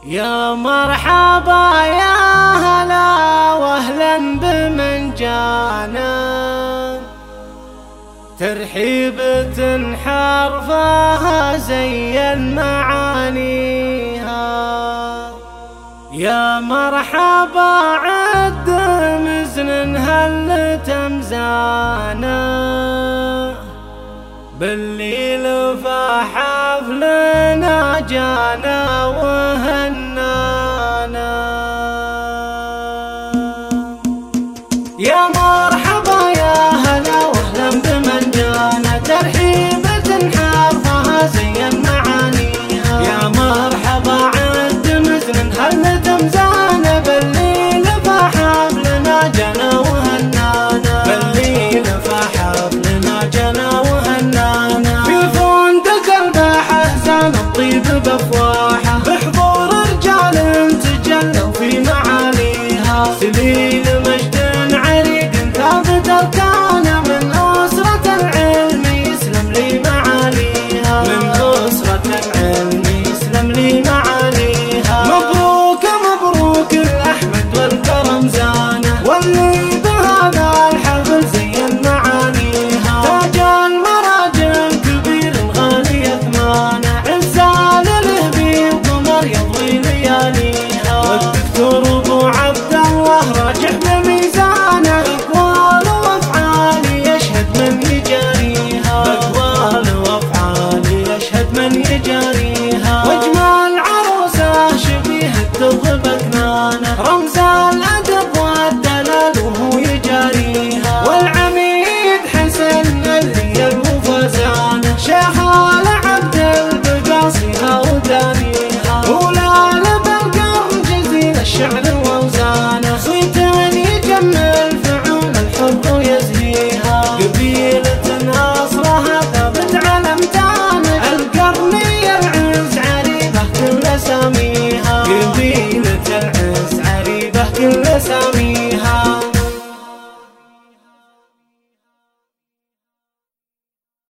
يا مرحبا يا هلا واهلا بمن جانا، ترحيبة حرفها زين معانيها. يا مرحبا عد مزن هل تمزانا، بالليل فحفلنا جانا وهنانا. يا مرحبا يا هلا واهلا بمن جانا، ترحيبة حرفها زين معانيها. يا مرحبا عد مزن هل تمزانا، بالليل فحفلنا جانا وهنانا. بالليل فحفلنا جانا وهنانا، في فندق الباحة زان الطيب بافواحه، بحضور رجال تجلوا في معاليها. سليل مجد عريق ثابت اركانه، من أسرة العلم يسلم لي معاليها. من أسرة العلم يسلم لي معاليها. مبروك مبروك الأحمد والكرم زانه، واللي بهذا الحفل زين معانيها. تاج المراجل كبير الغالي ثمانه، عزال الهبي وقمر يضوي لياليها. والدكتور ابو عبد الله راجح بميزانه، اقوال وافعال يشهد من يجاريها. اقوال وافعال يشهد من يجاريها.